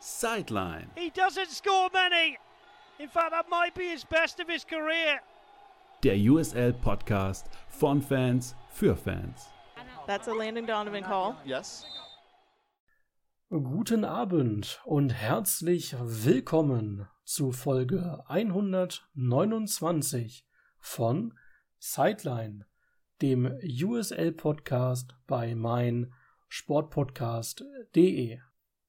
Sideline. He doesn't score many. In fact, that might be his best of his career. Der USL-Podcast von Fans für Fans. That's a Landon Donovan call. Yes. Guten Abend und herzlich willkommen zu Folge 129 von Sideline, dem USL-Podcast bei meinsportpodcast.de.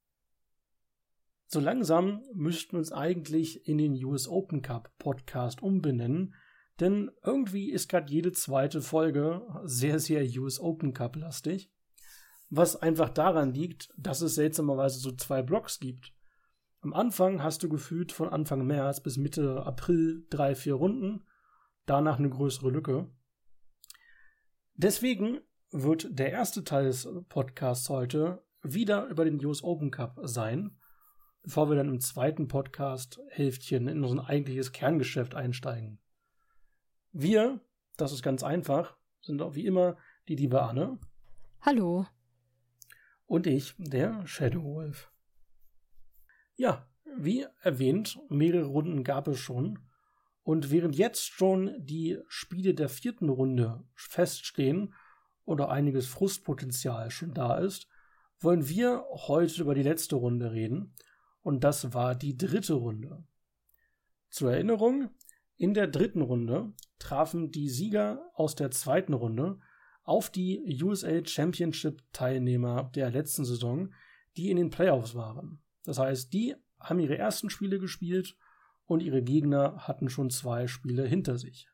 So langsam müssten wir uns eigentlich in den US Open Cup Podcast umbenennen, denn irgendwie ist gerade jede zweite Folge sehr, sehr US Open Cup lastig, was einfach daran liegt, dass es seltsamerweise so zwei Blocks gibt. Am Anfang hast du gefühlt von Anfang März bis Mitte April 3-4 Runden, danach eine größere Lücke. Deswegen wird der erste Teil des Podcasts heute wieder über den US Open Cup sein, bevor wir dann im zweiten Podcast-Hälftchen in unser eigentliches Kerngeschäft einsteigen. Wir, das ist ganz einfach, sind auch wie immer die liebe Anne. Hallo. Und ich, der Shadow Wolf. Ja, wie erwähnt, mehrere Runden gab es schon. Und während jetzt schon die Spiele der 4. Runde feststehen oder einiges Frustpotenzial schon da ist, wollen wir heute über die letzte Runde reden. Und das war die 3. Runde. Zur Erinnerung, in der 3. Runde trafen die Sieger aus der 2. Runde auf die USL Championship Teilnehmer der letzten Saison, die in den Playoffs waren. Das heißt, die haben ihre ersten Spiele gespielt und ihre Gegner hatten schon 2 Spiele hinter sich.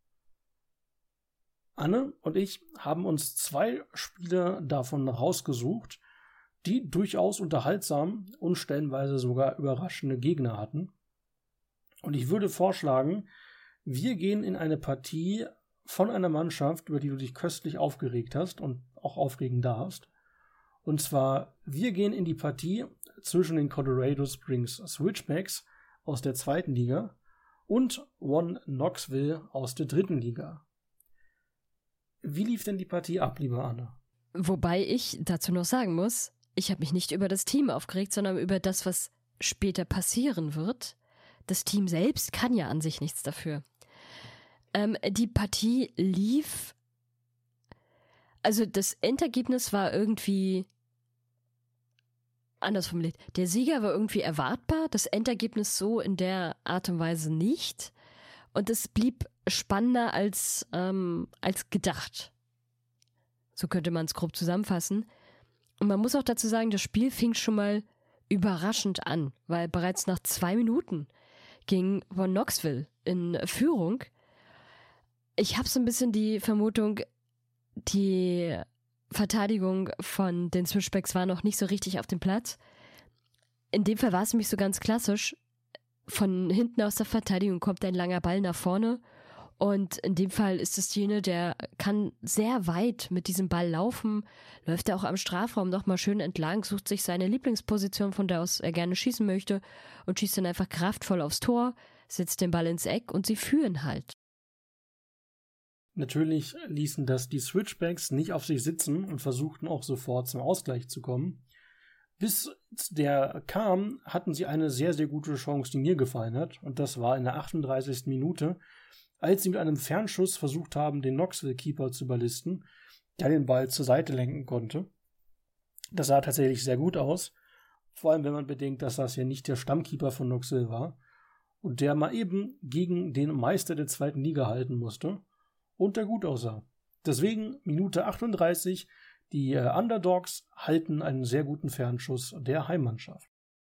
Anne und ich haben uns 2 Spiele davon rausgesucht, die durchaus unterhaltsam und stellenweise sogar überraschende Gegner hatten. Und ich würde vorschlagen, wir gehen in eine Partie von einer Mannschaft, über die du dich köstlich aufgeregt hast und auch aufregen darfst. Und zwar, wir gehen in die Partie zwischen den Colorado Springs Switchbacks aus der 2. Liga und One Knoxville aus der 3. Liga. Wie lief denn die Partie ab, liebe Anne? Wobei ich dazu noch sagen muss, ich habe mich nicht über das Team aufgeregt, sondern über das, was später passieren wird. Das Team selbst kann ja an sich nichts dafür. Die Partie lief, also das Endergebnis war irgendwie anders formuliert. Der Sieger war irgendwie erwartbar, das Endergebnis so in der Art und Weise nicht. Und es blieb spannender als gedacht. So könnte man es grob zusammenfassen. Und man muss auch dazu sagen, das Spiel fing schon mal überraschend an, weil bereits nach 2 Minuten ging One Knoxville in Führung. Ich habe so ein bisschen die Vermutung, die Verteidigung von den Switchbacks war noch nicht so richtig auf dem Platz. In dem Fall war es nämlich so ganz klassisch. Von hinten aus der Verteidigung kommt ein langer Ball nach vorne. Und in dem Fall ist es jene, der kann sehr weit mit diesem Ball laufen, läuft er auch am Strafraum nochmal schön entlang, sucht sich seine Lieblingsposition, von der aus er gerne schießen möchte und schießt dann einfach kraftvoll aufs Tor, setzt den Ball ins Eck und sie führen halt. Natürlich ließen das die Switchbacks nicht auf sich sitzen und versuchten auch sofort zum Ausgleich zu kommen. Bis der kam, hatten sie eine sehr, sehr gute Chance, die mir gefallen hat. Und das war in der 38. Minute, als sie mit einem Fernschuss versucht haben, den Knoxville-Keeper zu überlisten, der den Ball zur Seite lenken konnte. Das sah tatsächlich sehr gut aus, vor allem wenn man bedenkt, dass das ja nicht der Stammkeeper von Knoxville war und der mal eben gegen den Meister der 2. Liga halten musste und der gut aussah. Deswegen Minute 38, die Underdogs halten einen sehr guten Fernschuss der Heimmannschaft.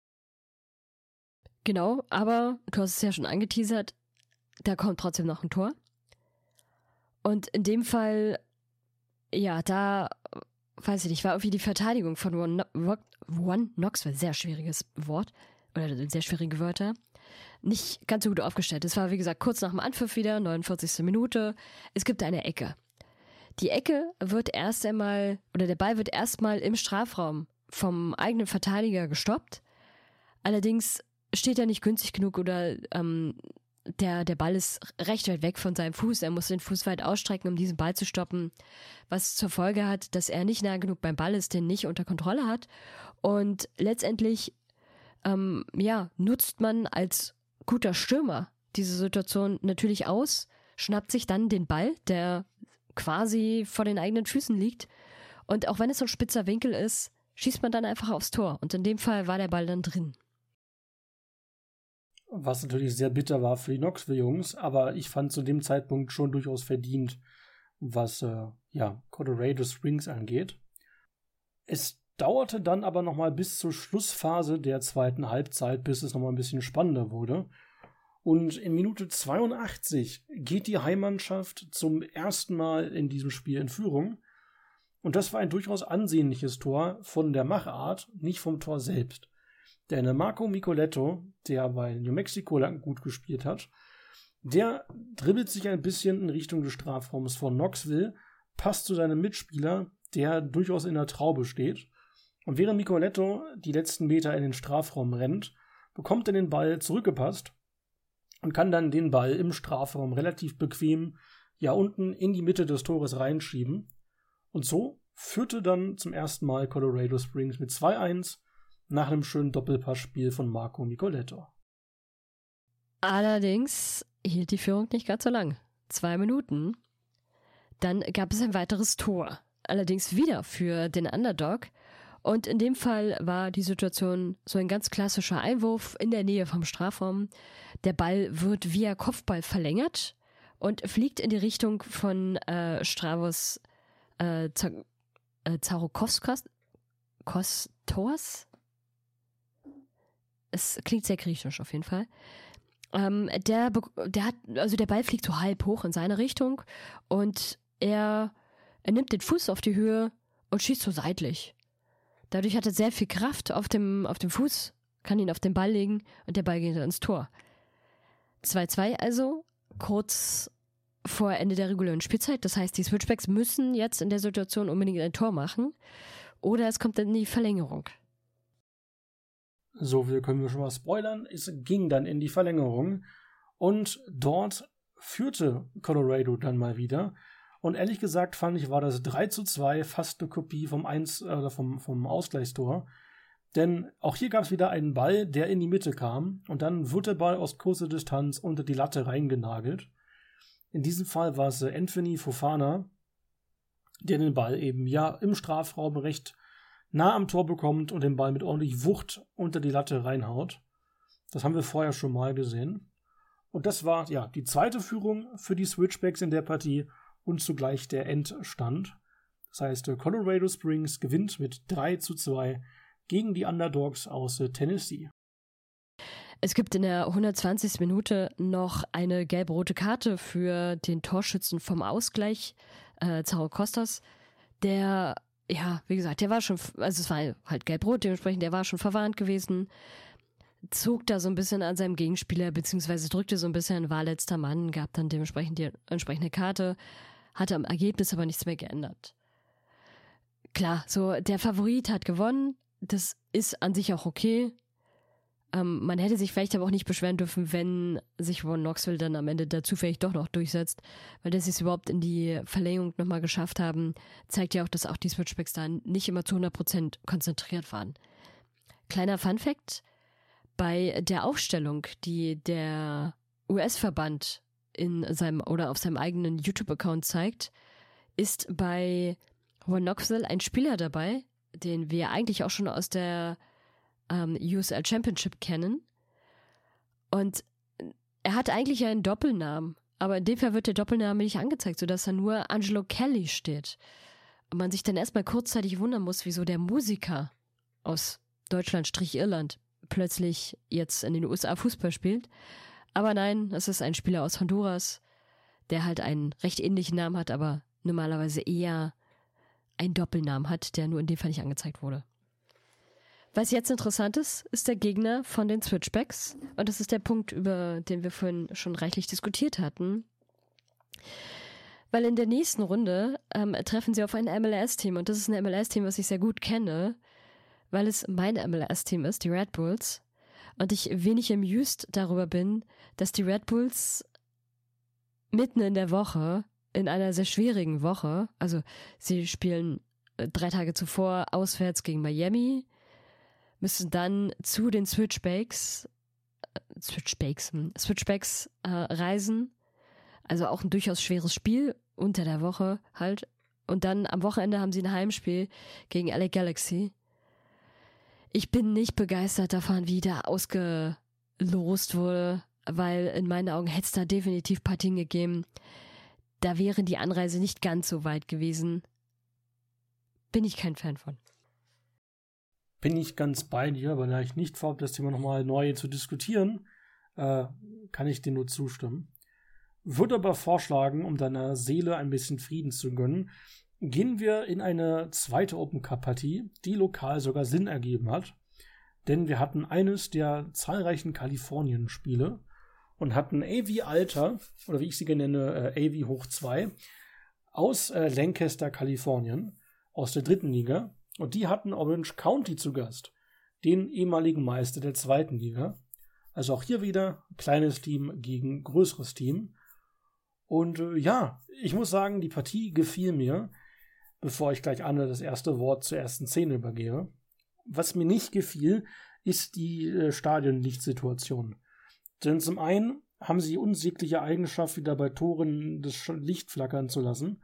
Genau, aber du hast es ja schon angeteasert, da kommt trotzdem noch ein Tor. Und in dem Fall, ja, da, weiß ich nicht, war irgendwie die Verteidigung von One Knoxville, sehr schwieriges Wort, oder sehr schwierige Wörter, nicht ganz so gut aufgestellt. Es war, wie gesagt, kurz nach dem Anpfiff wieder, 49. Minute. Es gibt eine Ecke. Die Ecke wird erst einmal, oder der Ball wird erstmal im Strafraum vom eigenen Verteidiger gestoppt. Allerdings steht er nicht günstig genug oder der Ball ist recht weit weg von seinem Fuß. Er muss den Fuß weit ausstrecken, um diesen Ball zu stoppen, was zur Folge hat, dass er nicht nah genug beim Ball ist, den nicht unter Kontrolle hat und letztendlich nutzt man als guter Stürmer diese Situation natürlich aus, schnappt sich dann den Ball, der quasi vor den eigenen Füßen liegt. Und auch wenn es so ein spitzer Winkel ist, schießt man dann einfach aufs Tor. Und in dem Fall war der Ball dann drin. Was natürlich sehr bitter war für die Knoxville-Jungs, aber ich fand zu dem Zeitpunkt schon durchaus verdient, was Colorado Springs angeht. Es dauerte dann aber nochmal bis zur Schlussphase der zweiten Halbzeit, bis es nochmal ein bisschen spannender wurde. Und in Minute 82 geht die Heimmannschaft zum ersten Mal in diesem Spiel in Führung. Und das war ein durchaus ansehnliches Tor von der Machart, nicht vom Tor selbst. Denn Marco Micoletto, der bei New Mexico lang gut gespielt hat, der dribbelt sich ein bisschen in Richtung des Strafraums von Knoxville, passt zu seinem Mitspieler, der durchaus in der Traube steht. Und während Micoletto die letzten Meter in den Strafraum rennt, bekommt er den Ball zurückgepasst und kann dann den Ball im Strafraum relativ bequem unten in die Mitte des Tores reinschieben. Und so führte dann zum ersten Mal Colorado Springs mit 2-1 nach einem schönen Doppelpassspiel von Marco Micoletto. Allerdings hielt die Führung nicht ganz so lang. 2 Minuten. Dann gab es ein weiteres Tor. Allerdings wieder für den Underdog. Und in dem Fall war die Situation so ein ganz klassischer Einwurf in der Nähe vom Strafraum. Der Ball wird via Kopfball verlängert und fliegt in die Richtung von Stravos Zarokostas. Es klingt sehr griechisch auf jeden Fall. Der Ball fliegt so halb hoch in seine Richtung und er nimmt den Fuß auf die Höhe und schießt so seitlich. Dadurch hat er sehr viel Kraft auf dem Fuß, kann ihn auf den Ball legen und der Ball geht dann ins Tor. 2-2 also, kurz vor Ende der regulären Spielzeit. Das heißt, die Switchbacks müssen jetzt in der Situation unbedingt ein Tor machen oder es kommt dann in die Verlängerung. So viel können wir schon mal spoilern. Es ging dann in die Verlängerung und dort führte Colorado dann mal wieder. Und ehrlich gesagt fand ich, war das 3-2 fast eine Kopie vom Ausgleichstor. Denn auch hier gab es wieder einen Ball, der in die Mitte kam und dann wurde der Ball aus kurzer Distanz unter die Latte reingenagelt. In diesem Fall war es Anthony Fofana, der den Ball eben im Strafraum recht nah am Tor bekommt und den Ball mit ordentlich Wucht unter die Latte reinhaut. Das haben wir vorher schon mal gesehen. Und das war die zweite Führung für die Switchbacks in der Partie und zugleich der Endstand. Das heißt, Colorado Springs gewinnt mit 3-2 gegen die Underdogs aus Tennessee. Es gibt in der 120. Minute noch eine gelb-rote Karte für den Torschützen vom Ausgleich, Zarokostas, der wie gesagt, der war schon, also es war halt gelb-rot, dementsprechend, der war schon verwarnt gewesen, zog da so ein bisschen an seinem Gegenspieler, beziehungsweise drückte so ein bisschen, war letzter Mann, gab dann dementsprechend die entsprechende Karte, hatte am Ergebnis aber nichts mehr geändert. Klar, so der Favorit hat gewonnen, das ist an sich auch okay. Man hätte sich vielleicht aber auch nicht beschweren dürfen, wenn sich Ron Knoxville dann am Ende dazu vielleicht doch noch durchsetzt, weil dass sie es überhaupt in die Verlängerung nochmal geschafft haben, zeigt ja auch, dass auch die Switchbacks da nicht immer zu 100% konzentriert waren. Kleiner Funfact: Bei der Aufstellung, die der US-Verband auf seinem eigenen YouTube-Account zeigt, ist bei Ron Knoxville ein Spieler dabei, den wir eigentlich auch schon aus der USL Championship kennen. Und er hat eigentlich einen Doppelnamen, aber in dem Fall wird der Doppelname nicht angezeigt, sodass da nur Angelo Kelly steht. Und man sich dann erstmal kurzzeitig wundern muss, wieso der Musiker aus Deutschland-Irland plötzlich jetzt in den USA Fußball spielt. Aber nein, es ist ein Spieler aus Honduras, der halt einen recht ähnlichen Namen hat, aber normalerweise eher einen Doppelnamen hat, der nur in dem Fall nicht angezeigt wurde. Was jetzt interessant ist der Gegner von den Switchbacks. Und das ist der Punkt, über den wir vorhin schon reichlich diskutiert hatten. Weil in der nächsten Runde treffen sie auf ein MLS-Team. Und das ist ein MLS-Team, was ich sehr gut kenne, weil es mein MLS-Team ist, die Red Bulls. Und ich wenig amused darüber bin, dass die Red Bulls mitten in der Woche, in einer sehr schwierigen Woche, also sie spielen 3 Tage zuvor auswärts gegen Miami, müssen dann zu den Switchbacks reisen. Also auch ein durchaus schweres Spiel unter der Woche halt. Und dann am Wochenende haben sie ein Heimspiel gegen LA Galaxy. Ich bin nicht begeistert davon, wie da ausgelost wurde, weil in meinen Augen hätte es da definitiv Partien gegeben. Da wäre die Anreise nicht ganz so weit gewesen. Bin ich kein Fan von. Bin ich ganz bei dir, weil da ich nicht vorhabe, das Thema nochmal neu zu diskutieren, kann ich dir nur zustimmen. Würde aber vorschlagen, um deiner Seele ein bisschen Frieden zu gönnen, gehen wir in eine zweite Open Cup Partie, die lokal sogar Sinn ergeben hat. Denn wir hatten eines der zahlreichen Kalifornien-Spiele und hatten AV Alter, oder wie ich sie gerne nenne, AV hoch 2, aus Lancaster, Kalifornien, aus der 3. Liga. Und die hatten Orange County zu Gast, den ehemaligen Meister der 2. Liga. Also auch hier wieder kleines Team gegen größeres Team. Und ja, ich muss sagen, die Partie gefiel mir, bevor ich gleich Anne das erste Wort zur ersten Szene übergebe. Was mir nicht gefiel, ist die Stadionlichtsituation. Denn zum einen haben sie die unsägliche Eigenschaft, wieder bei Toren das Licht flackern zu lassen.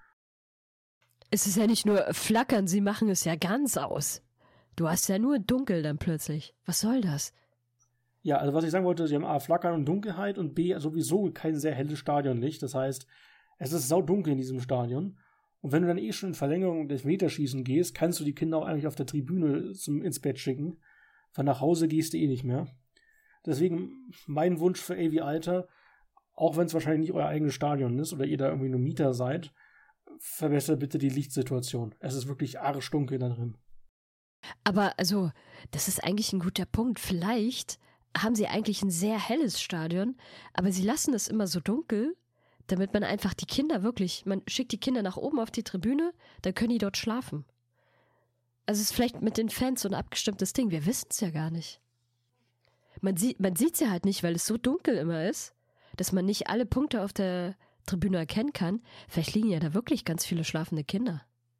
Es ist ja nicht nur flackern, sie machen es ja ganz aus. Du hast ja nur dunkel dann plötzlich. Was soll das? Ja, also was ich sagen wollte, sie haben A, Flackern und Dunkelheit und B, sowieso kein sehr helles Stadionlicht. Das heißt, es ist saudunkel in diesem Stadion. Und wenn du dann schon in Verlängerung des Meterschießen gehst, kannst du die Kinder auch eigentlich auf der Tribüne ins Bett schicken. Von nach Hause gehst du eh nicht mehr. Deswegen mein Wunsch für AV Alter, auch wenn es wahrscheinlich nicht euer eigenes Stadion ist oder ihr da irgendwie nur Mieter seid, verbessert bitte die Lichtsituation. Es ist wirklich arschdunkel da drin. Aber also, das ist eigentlich ein guter Punkt. Vielleicht haben sie eigentlich ein sehr helles Stadion, aber sie lassen es immer so dunkel, damit man einfach die Kinder man schickt die Kinder nach oben auf die Tribüne, dann können die dort schlafen. Also es ist vielleicht mit den Fans so ein abgestimmtes Ding, wir wissen es ja gar nicht. Man sieht es ja halt nicht, weil es so dunkel immer ist, dass man nicht alle Punkte auf der Tribüne erkennen kann. Vielleicht liegen ja da wirklich ganz viele schlafende Kinder.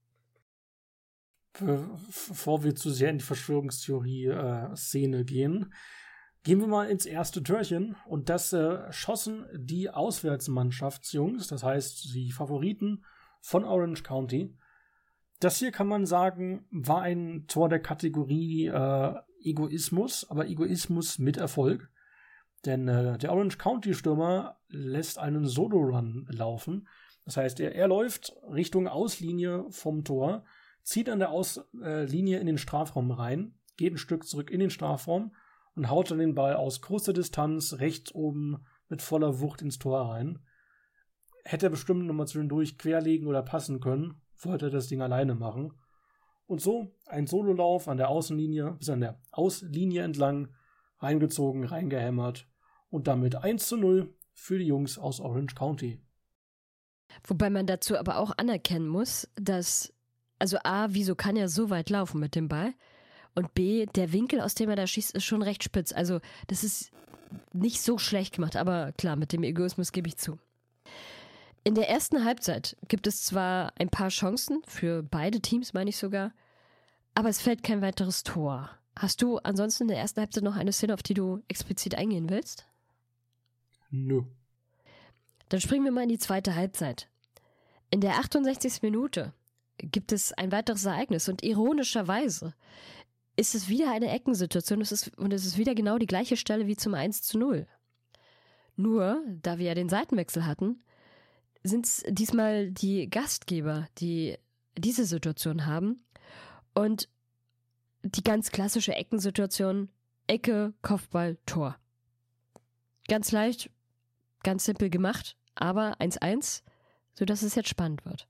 Bevor wir zu sehr in die Verschwörungstheorie-Szene gehen wir mal ins erste Türchen. Und das schossen die Auswärtsmannschaftsjungs, das heißt die Favoriten von Orange County. Das hier kann man sagen, war ein Tor der Kategorie Egoismus, aber Egoismus mit Erfolg. Denn der Orange County-Stürmer lässt einen Solo-Run laufen. Das heißt, er läuft Richtung Auslinie vom Tor, zieht an der Auslinie in den Strafraum rein, geht ein Stück zurück in den Strafraum und haut dann den Ball aus kurzer Distanz rechts oben mit voller Wucht ins Tor rein. Hätte er bestimmt nochmal zwischendurch querlegen oder passen können, wollte er das Ding alleine machen. Und so ein Sololauf an der Außenlinie, bis an der Auslinie entlang, reingezogen, reingehämmert und damit 1:0 für die Jungs aus Orange County. Wobei man dazu aber auch anerkennen muss, dass, also A, wieso kann er so weit laufen mit dem Ball? Und B, der Winkel, aus dem er da schießt, ist schon recht spitz. Also das ist nicht so schlecht gemacht, aber klar, mit dem Egoismus gebe ich zu. In der ersten Halbzeit gibt es zwar ein paar Chancen, für beide Teams meine ich sogar, aber es fällt kein weiteres Tor. Hast du ansonsten in der ersten Halbzeit noch eine Szene, auf die du explizit eingehen willst? Nö. Dann springen wir mal in die zweite Halbzeit. In der 68. Minute gibt es ein weiteres Ereignis und ironischerweise ist es wieder eine Eckensituation und es ist wieder genau die gleiche Stelle wie zum 1:0. Nur, da wir ja den Seitenwechsel hatten, sind es diesmal die Gastgeber, die diese Situation haben und die ganz klassische Eckensituation, Ecke, Kopfball, Tor. Ganz leicht, ganz simpel gemacht, aber 1:1, sodass es jetzt spannend wird.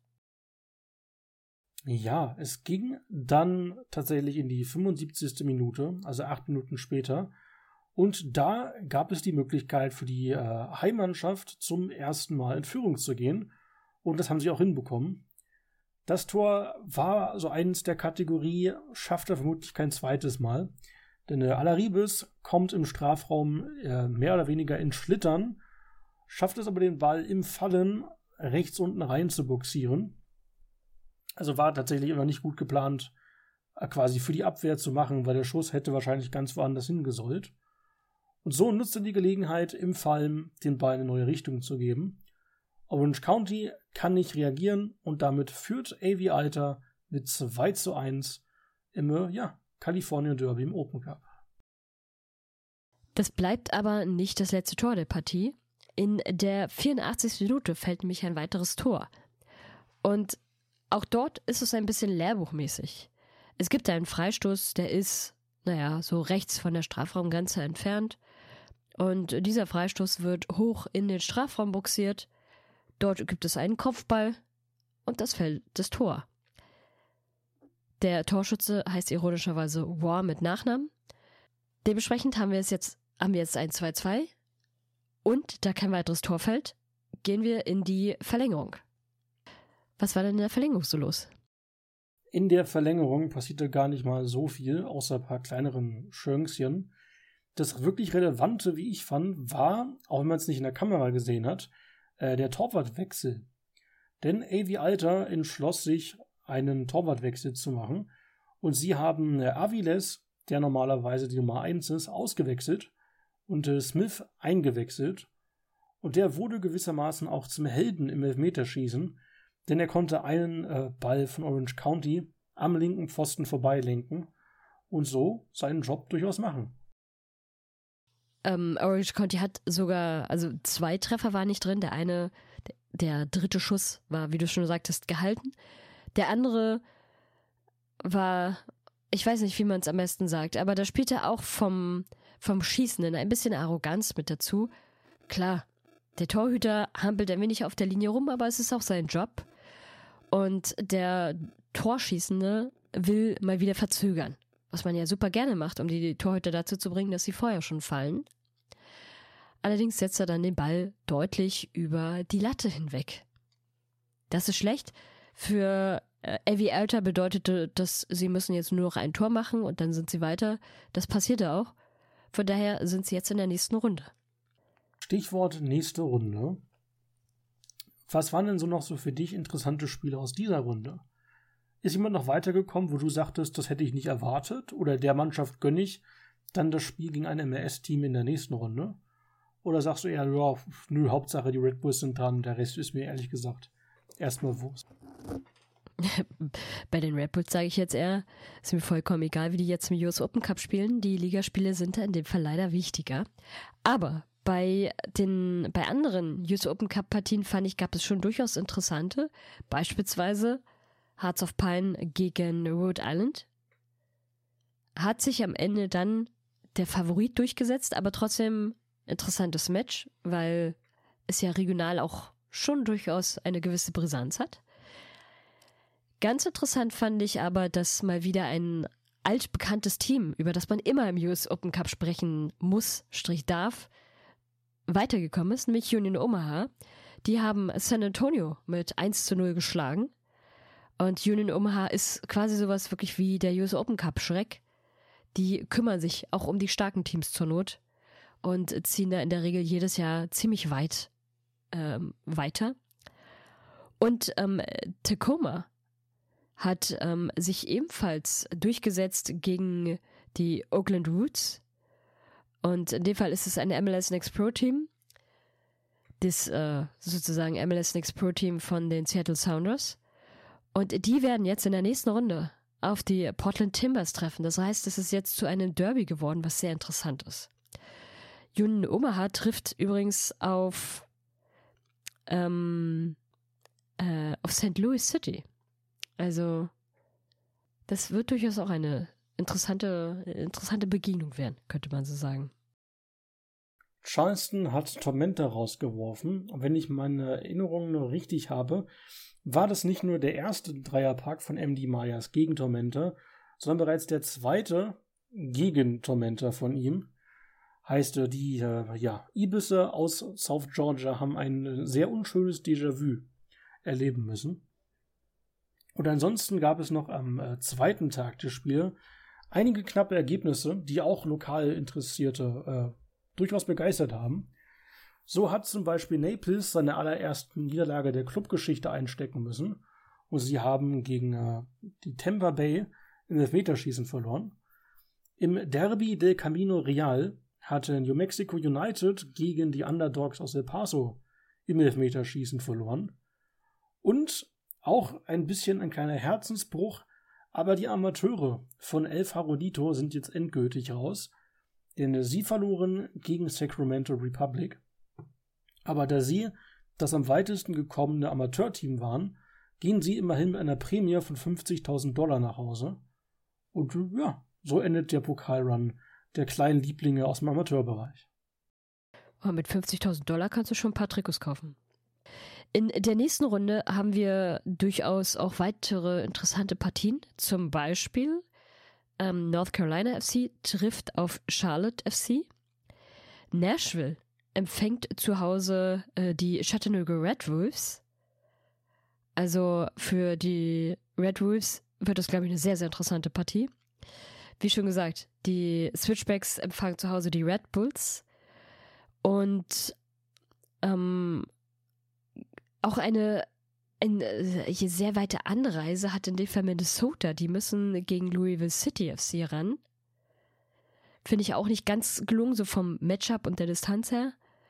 Ja, es ging dann tatsächlich in die 75. Minute, also 8 Minuten später. Und da gab es die Möglichkeit für die Heimmannschaft zum ersten Mal in Führung zu gehen. Und das haben sie auch hinbekommen. Das Tor war so eins der Kategorie, schafft er vermutlich kein zweites Mal. Denn Alaribis kommt im Strafraum mehr oder weniger ins Schlittern, schafft es aber den Ball im Fallen rechts unten rein zu boxieren. Also war tatsächlich immer nicht gut geplant, quasi für die Abwehr zu machen, weil der Schuss hätte wahrscheinlich ganz woanders hingesollt. Und so nutzt er die Gelegenheit, im Fall den Ball eine neue Richtung zu geben. Orange County kann nicht reagieren und damit führt A.V. Alter mit 2:1 im California Derby im Open Cup. Das bleibt aber nicht das letzte Tor der Partie. In der 84. Minute fällt nämlich ein weiteres Tor. Und auch dort ist es ein bisschen lehrbuchmäßig. Es gibt einen Freistoß, der ist, so rechts von der Strafraumgrenze entfernt. Und dieser Freistoß wird hoch in den Strafraum buxiert. Dort gibt es einen Kopfball und das fällt das Tor. Der Torschütze heißt ironischerweise War mit Nachnamen. Dementsprechend haben wir jetzt ein 2:2 und da kein weiteres Tor fällt, gehen wir in die Verlängerung. Was war denn in der Verlängerung so los? In der Verlängerung passierte gar nicht mal so viel, außer ein paar kleineren Schönkchen. Das wirklich Relevante, wie ich fand, war, auch wenn man es nicht in der Kamera gesehen hat, der Torwartwechsel. Denn A.V. Alter entschloss sich, einen Torwartwechsel zu machen. Und sie haben Aviles, der normalerweise die Nummer 1 ist, ausgewechselt und Smith eingewechselt. Und der wurde gewissermaßen auch zum Helden im Elfmeterschießen, denn er konnte einen Ball von Orange County am linken Pfosten vorbeilenken und so seinen Job durchaus machen. Orange County hat sogar, 2 Treffer waren nicht drin. Der eine, der dritte Schuss war, wie du schon sagtest, gehalten. Der andere war, ich weiß nicht, wie man es am besten sagt, aber da spielte auch vom Schießenden ein bisschen Arroganz mit dazu. Klar, der Torhüter hampelt ein wenig auf der Linie rum, aber es ist auch sein Job. Und der Torschießende will mal wieder verzögern. Was man ja super gerne macht, um die Torhüter dazu zu bringen, dass sie vorher schon fallen. Allerdings setzt er dann den Ball deutlich über die Latte hinweg. Das ist schlecht. Für A.V. Alter bedeutete das, sie müssen jetzt nur noch ein Tor machen und dann sind sie weiter. Das passierte auch. Von daher sind sie jetzt in der nächsten Runde. Stichwort nächste Runde. Was waren denn so noch so für dich interessante Spiele aus dieser Runde? Ist jemand noch weitergekommen, wo du sagtest, das hätte ich nicht erwartet? Oder der Mannschaft gönne ich dann das Spiel gegen ein MLS-Team in der nächsten Runde? Oder sagst du eher, Hauptsache die Red Bulls sind dran, der Rest ist mir ehrlich gesagt erstmal Wurst? Bei den Red Bulls sage ich jetzt eher, ist mir vollkommen egal, wie die jetzt im US Open Cup spielen. Die Ligaspiele sind da in dem Fall leider wichtiger. Aber bei anderen US Open Cup Partien fand ich, gab es schon durchaus interessante. Beispielsweise Hearts of Pine gegen Rhode Island. Hat sich am Ende dann der Favorit durchgesetzt, aber trotzdem interessantes Match, weil es ja regional auch schon durchaus eine gewisse Brisanz hat. Ganz interessant fand ich aber, dass mal wieder ein altbekanntes Team, über das man immer im US Open Cup sprechen muss, darf, weitergekommen ist, nämlich Union Omaha. Die haben San Antonio mit 1:0 geschlagen. Und Union Omaha ist quasi sowas wirklich wie der US Open Cup Schreck. Die kümmern sich auch um die starken Teams zur Not und ziehen da in der Regel jedes Jahr ziemlich weit weiter. Und Tacoma hat sich ebenfalls durchgesetzt gegen die Oakland Roots. Und in dem Fall ist es ein MLS Next Pro Team. Das sozusagen MLS Next Pro Team von den Seattle Sounders. Und die werden jetzt in der nächsten Runde auf die Portland Timbers treffen. Das heißt, es ist jetzt zu einem Derby geworden, was sehr interessant ist. Union Omaha trifft übrigens auf St. Louis City. Also das wird durchaus auch eine interessante Begegnung werden, könnte man so sagen. Charleston hat Tormenta rausgeworfen. Und wenn ich meine Erinnerungen noch richtig habe, war das nicht nur der erste Dreierpack von MD Myers gegen Tormenta, sondern bereits der zweite gegen Tormenta von ihm. Heißt, die Ibisse aus South Georgia haben ein sehr unschönes Déjà-vu erleben müssen. Und ansonsten gab es noch am zweiten Tag des Spiels einige knappe Ergebnisse, die auch lokal Interessierte durchaus begeistert haben. So hat zum Beispiel Naples seine allerersten Niederlage der Clubgeschichte einstecken müssen. Und sie haben gegen die Tampa Bay im Elfmeterschießen verloren. Im Derby del Camino Real hatte New Mexico United gegen die Underdogs aus El Paso im Elfmeterschießen verloren. Und auch ein bisschen ein kleiner Herzensbruch, aber die Amateure von El Farolito sind jetzt endgültig raus, denn sie verloren gegen Sacramento Republic. Aber da sie das am weitesten gekommene Amateurteam waren, gehen sie immerhin mit einer Prämie von $50.000 nach Hause. Und ja, so endet der Pokalrun der kleinen Lieblinge aus dem Amateurbereich. Oh, mit $50.000 kannst du schon ein paar Trikots kaufen. In der nächsten Runde haben wir durchaus auch weitere interessante Partien. Zum Beispiel North Carolina FC trifft auf Charlotte FC. Nashville empfängt zu Hause die Chattanooga Red Wolves. Also für die Red Wolves wird das, glaube ich, eine sehr, sehr interessante Partie. Wie schon gesagt, die Switchbacks empfangen zu Hause die Red Bulls. Und auch eine sehr weite Anreise hat in dem Fall Minnesota. Die müssen gegen Louisville City FC ran. Finde ich auch nicht ganz gelungen, so vom Matchup und der Distanz her.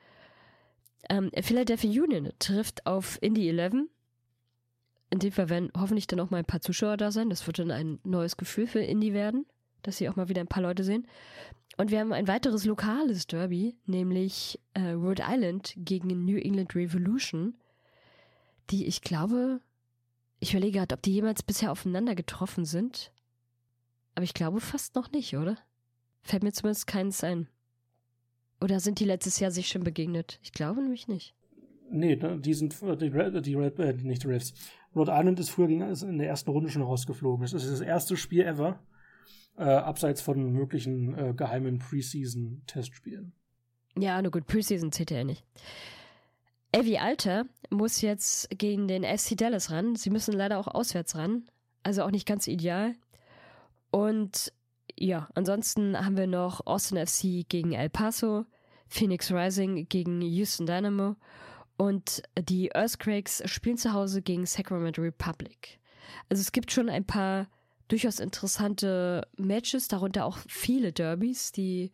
Philadelphia Union trifft auf Indy 11. In dem Fall werden hoffentlich dann auch mal ein paar Zuschauer da sein. Das wird dann ein neues Gefühl für Indy werden, dass sie auch mal wieder ein paar Leute sehen. Und wir haben ein weiteres lokales Derby, nämlich Rhode Island gegen New England Revolution, die ich glaube, ich überlege gerade, ob die jemals bisher aufeinander getroffen sind. Aber ich glaube fast noch nicht, oder? Fällt mir zumindest keins ein. Oder sind die letztes Jahr sich schon begegnet? Ich glaube nämlich nicht. Nee, die sind nicht die Refs. Rhode Island ist früher in der ersten Runde schon rausgeflogen. Das ist das erste Spiel ever, abseits von möglichen geheimen Preseason-Testspielen. Ja, nur gut, Preseason zählt ja nicht. Avi Alter muss jetzt gegen den FC Dallas ran. Sie müssen leider auch auswärts ran. Also auch nicht ganz ideal. Und ja, ansonsten haben wir noch Austin FC gegen El Paso, Phoenix Rising gegen Houston Dynamo und die Earthquakes spielen zu Hause gegen Sacramento Republic. Also es gibt schon ein paar durchaus interessante Matches, darunter auch viele Derbys, die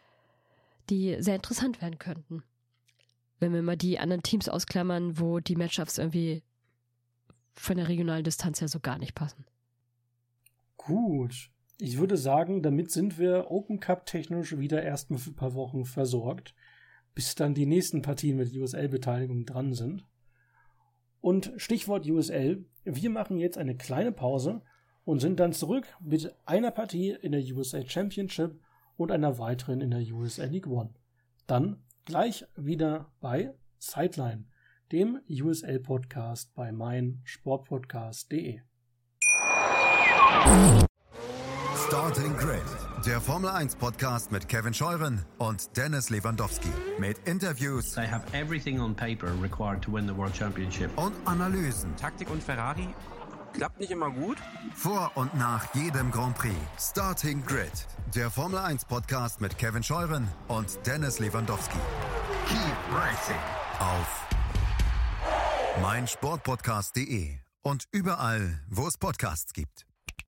sehr interessant werden könnten. Wenn wir mal die anderen Teams ausklammern, wo die Matchups irgendwie von der regionalen Distanz her so gar nicht passen. Gut. Ich würde sagen, damit sind wir Open Cup technisch wieder erst ein paar Wochen versorgt, bis dann die nächsten Partien mit USL-Beteiligung dran sind. Und Stichwort USL, wir machen jetzt eine kleine Pause und sind dann zurück mit einer Partie in der USL Championship und einer weiteren in der USL League One. Dann gleich wieder bei Sideline, dem USL-Podcast bei meinsportpodcast.de. Starting Grid, der Formel 1 Podcast mit Kevin Scheuren und Dennis Lewandowski. Mit Interviews. They have everything on paper required to win the World Championship. Und Analysen. Taktik und Ferrari klappt nicht immer gut. Vor und nach jedem Grand Prix. Starting Grid, der Formel 1 Podcast mit Kevin Scheuren und Dennis Lewandowski. Keep racing auf meinsportpodcast.de und überall, wo es Podcasts gibt.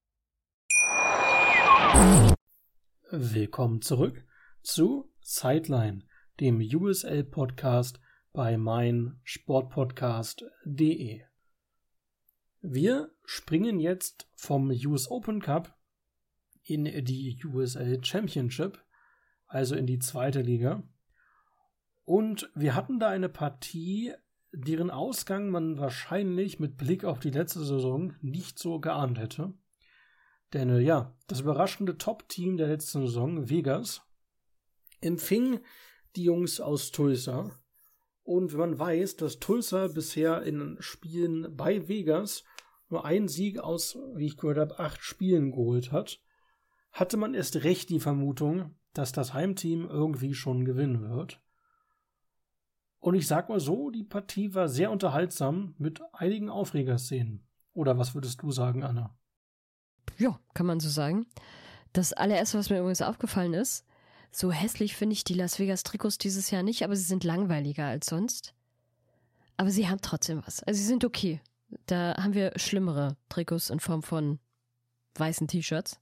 Willkommen zurück zu Sideline, dem USL-Podcast bei meinsportpodcast.de. Wir springen jetzt vom US Open Cup in die USL Championship, also in die zweite Liga. Und wir hatten da eine Partie, deren Ausgang man wahrscheinlich mit Blick auf die letzte Saison nicht so geahnt hätte. Denn das überraschende Top-Team der letzten Saison, Vegas, empfing die Jungs aus Tulsa. Und wenn man weiß, dass Tulsa bisher in Spielen bei Vegas nur einen Sieg aus, wie ich gehört habe, 8 Spielen geholt hat, hatte man erst recht die Vermutung, dass das Heimteam irgendwie schon gewinnen wird. Und ich sag mal so, die Partie war sehr unterhaltsam mit einigen Aufregerszenen. Oder was würdest du sagen, Anna? Ja, kann man so sagen. Das allererste, was mir übrigens aufgefallen ist, so hässlich finde ich die Las Vegas Trikots dieses Jahr nicht, aber sie sind langweiliger als sonst. Aber sie haben trotzdem was. Also sie sind okay. Da haben wir schlimmere Trikots in Form von weißen T-Shirts.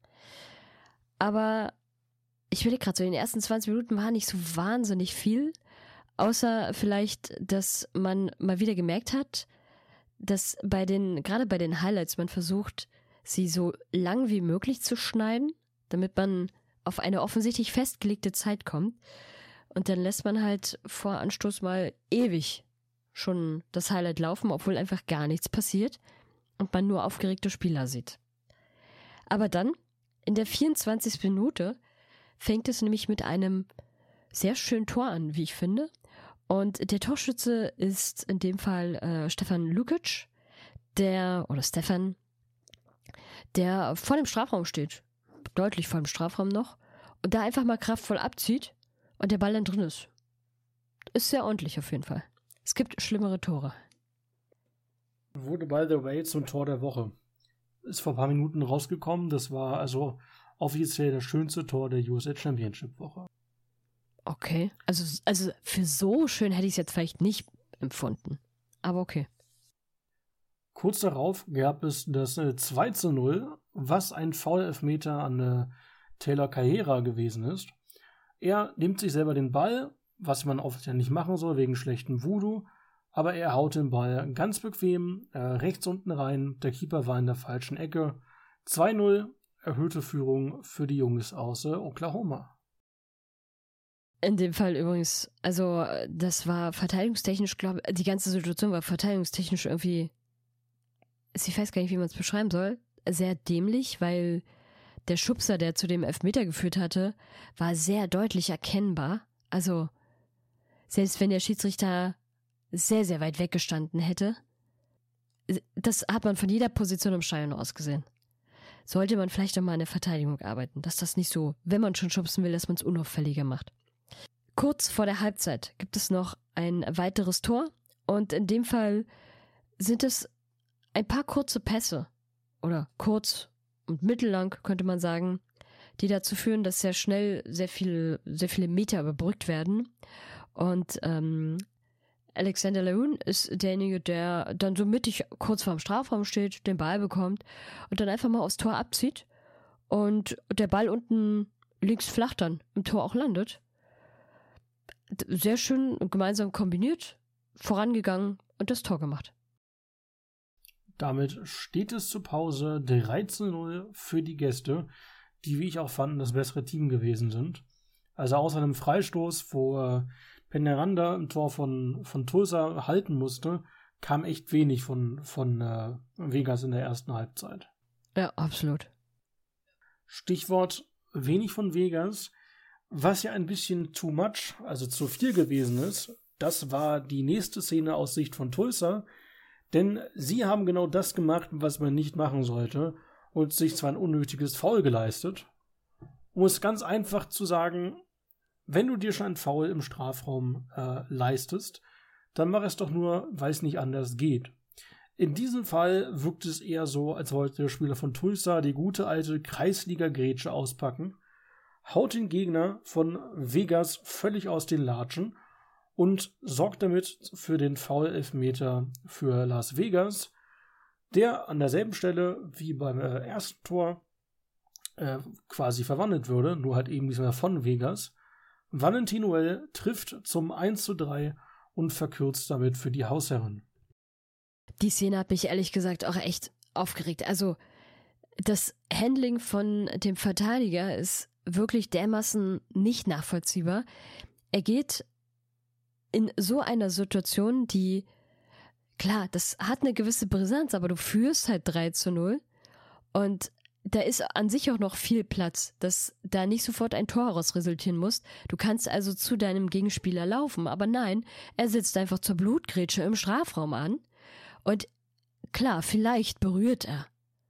Aber ich will gerade so, in den ersten 20 Minuten war nicht so wahnsinnig viel, außer vielleicht, dass man mal wieder gemerkt hat, dass gerade bei den Highlights man versucht, sie so lang wie möglich zu schneiden, damit man auf eine offensichtlich festgelegte Zeit kommt. Und dann lässt man halt vor Anstoß mal ewig schon das Highlight laufen, obwohl einfach gar nichts passiert und man nur aufgeregte Spieler sieht. Aber dann, in der 24. Minute, fängt es nämlich mit einem sehr schönen Tor an, wie ich finde. Und der Torschütze ist in dem Fall Stefan Lukic, der vor dem Strafraum steht, deutlich vor dem Strafraum noch, und da einfach mal kraftvoll abzieht und der Ball dann drin ist. Ist sehr ordentlich auf jeden Fall. Es gibt schlimmere Tore. Wurde, by the way, zum Tor der Woche. Ist vor ein paar Minuten rausgekommen. Das war also offiziell das schönste Tor der USA Championship Woche. Okay. Also für so schön hätte ich es jetzt vielleicht nicht empfunden. Aber okay. Kurz darauf gab es das 2:0, was ein Foul-Elfmeter an Taylor Carrera gewesen ist. Er nimmt sich selber den Ball, was man offiziell nicht machen soll, wegen schlechtem Voodoo, aber er haut den Ball ganz bequem rechts unten rein. Der Keeper war in der falschen Ecke. 2:0, erhöhte Führung für die Jungs aus Oklahoma. In dem Fall übrigens, also das war verteidigungstechnisch, glaube ich, die ganze Situation war verteidigungstechnisch irgendwie, ich weiß gar nicht, wie man es beschreiben soll, sehr dämlich, weil der Schubser, der zu dem Elfmeter geführt hatte, war sehr deutlich erkennbar. Also selbst wenn der Schiedsrichter sehr, sehr weit weggestanden hätte, das hat man von jeder Position im Stadion aus gesehen. Sollte man vielleicht auch mal an der Verteidigung arbeiten, dass das nicht so, wenn man schon schubsen will, dass man es unauffälliger macht. Kurz vor der Halbzeit gibt es noch ein weiteres Tor und in dem Fall sind es ein paar kurze Pässe oder kurz und mittellang, könnte man sagen, die dazu führen, dass sehr schnell sehr viele Meter überbrückt werden. Und Alexander Lahoun ist derjenige, der dann so mittig kurz vorm Strafraum steht, den Ball bekommt und dann einfach mal aufs Tor abzieht und der Ball unten links flach dann im Tor auch landet. Sehr schön und gemeinsam kombiniert, vorangegangen und das Tor gemacht. Damit steht es zur Pause 13:0 für die Gäste, die, wie ich auch fand, das bessere Team gewesen sind. Also außer einem Freistoß, wo Peñaranda im Tor von Tulsa halten musste, kam echt wenig von Vegas in der ersten Halbzeit. Ja, absolut. Stichwort wenig von Vegas, was ja ein bisschen too much, also zu viel gewesen ist. Das war die nächste Szene aus Sicht von Tulsa, denn sie haben genau das gemacht, was man nicht machen sollte und sich zwar ein unnötiges Foul geleistet. Um es ganz einfach zu sagen, wenn du dir schon ein Foul im Strafraum leistest, dann mach es doch nur, weil es nicht anders geht. In diesem Fall wirkt es eher so, als wollte der Spieler von Tulsa die gute alte Kreisliga-Grätsche auspacken, haut den Gegner von Vegas völlig aus den Latschen und sorgt damit für den Foul-Elfmeter für Las Vegas, der an derselben Stelle wie beim ersten Tor quasi verwandelt würde, nur halt eben diesmal von Vegas. Valentin Noel trifft zum 1:3 und verkürzt damit für die Hausherren. Die Szene hat mich ehrlich gesagt auch echt aufgeregt. Also das Handling von dem Verteidiger ist wirklich dermaßen nicht nachvollziehbar. Er geht in so einer Situation, die, klar, das hat eine gewisse Brisanz, aber du führst halt 3:0 und da ist an sich auch noch viel Platz, dass da nicht sofort ein Tor heraus resultieren muss. Du kannst also zu deinem Gegenspieler laufen, aber nein, er sitzt einfach zur Blutgrätsche im Strafraum an und klar, vielleicht berührt er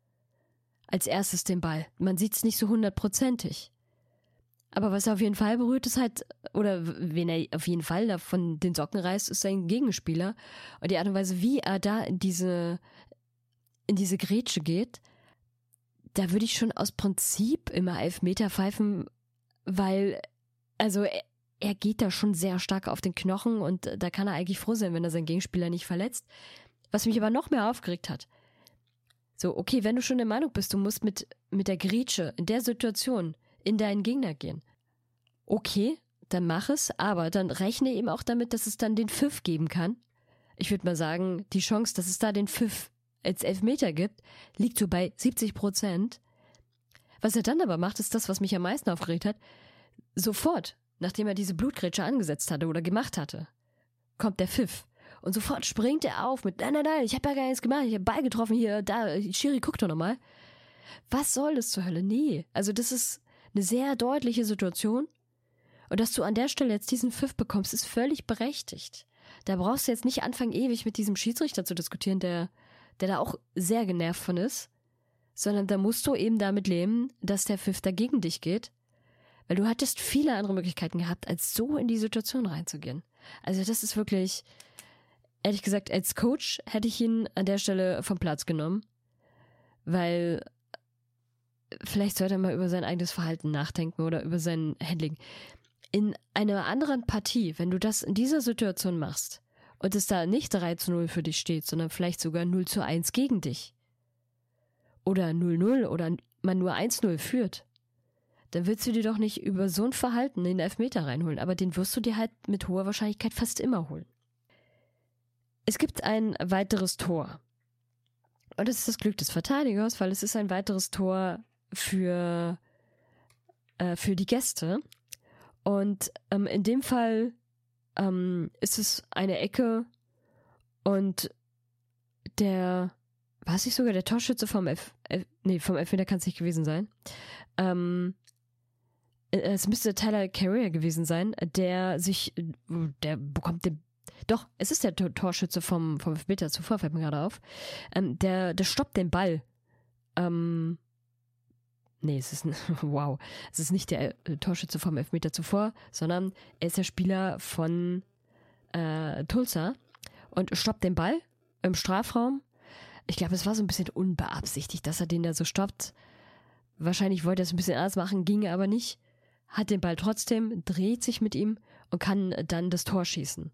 als erstes den Ball. Man sieht es nicht so 100%. Aber was er auf jeden Fall berührt, ist halt, oder wen er auf jeden Fall da von den Socken reißt, ist sein Gegenspieler. Und die Art und Weise, wie er da in diese Grätsche geht, da würde ich schon aus Prinzip immer Elfmeter pfeifen, weil, also er geht da schon sehr stark auf den Knochen und da kann er eigentlich froh sein, wenn er seinen Gegenspieler nicht verletzt. Was mich aber noch mehr aufgeregt hat, So, okay, wenn du schon der Meinung bist, du musst mit der Grätsche in der Situation in deinen Gegner gehen. Okay, dann mach es, aber dann rechne eben auch damit, dass es dann den Pfiff geben kann. Ich würde mal sagen, die Chance, dass es da den Pfiff als Elfmeter gibt, liegt so bei 70%. Was er dann aber macht, ist das, was mich am meisten aufgeregt hat. Sofort, nachdem er diese Blutgrätsche angesetzt hatte oder gemacht hatte, kommt der Pfiff. Und sofort springt er auf mit, nein, ich habe ja gar nichts gemacht, ich habe Ball getroffen, hier, da, Schiri, guck doch nochmal. Was soll das zur Hölle? Nee, also das ist eine sehr deutliche Situation. Und dass du an der Stelle jetzt diesen Pfiff bekommst, ist völlig berechtigt. Da brauchst du jetzt nicht anfangen, ewig mit diesem Schiedsrichter zu diskutieren, der da auch sehr genervt von ist, sondern da musst du eben damit leben, dass der Pfiff dagegen dich geht, weil du hattest viele andere Möglichkeiten gehabt, als so in die Situation reinzugehen. Also das ist wirklich, ehrlich gesagt, als Coach hätte ich ihn an der Stelle vom Platz genommen, weil vielleicht sollte er mal über sein eigenes Verhalten nachdenken oder über sein Handling. In einer anderen Partie, wenn du das in dieser Situation machst und es da nicht 3-0 für dich steht, sondern vielleicht sogar 0-1 gegen dich oder 0-0 oder man nur 1-0 führt, dann willst du dir doch nicht über so ein Verhalten den Elfmeter reinholen, aber den wirst du dir halt mit hoher Wahrscheinlichkeit fast immer holen. Es gibt ein weiteres Tor. Und das ist das Glück des Verteidigers, weil es ist ein weiteres Tor für die Gäste. Und in dem Fall ist es eine Ecke und der Torschütze vom Elfmeter kann es nicht gewesen sein. Es müsste Tyler Carrier gewesen sein, der bekommt den. Doch, es ist der Torschütze vom Elfmeter zuvor, fällt mir gerade auf. Der stoppt den Ball. Es ist nicht der Torschütze vom Elfmeter zuvor, sondern er ist der Spieler von Tulsa und stoppt den Ball im Strafraum. Ich glaube, es war so ein bisschen unbeabsichtigt, dass er den da so stoppt. Wahrscheinlich wollte er es ein bisschen anders machen, ging aber nicht. Hat den Ball trotzdem, dreht sich mit ihm und kann dann das Tor schießen.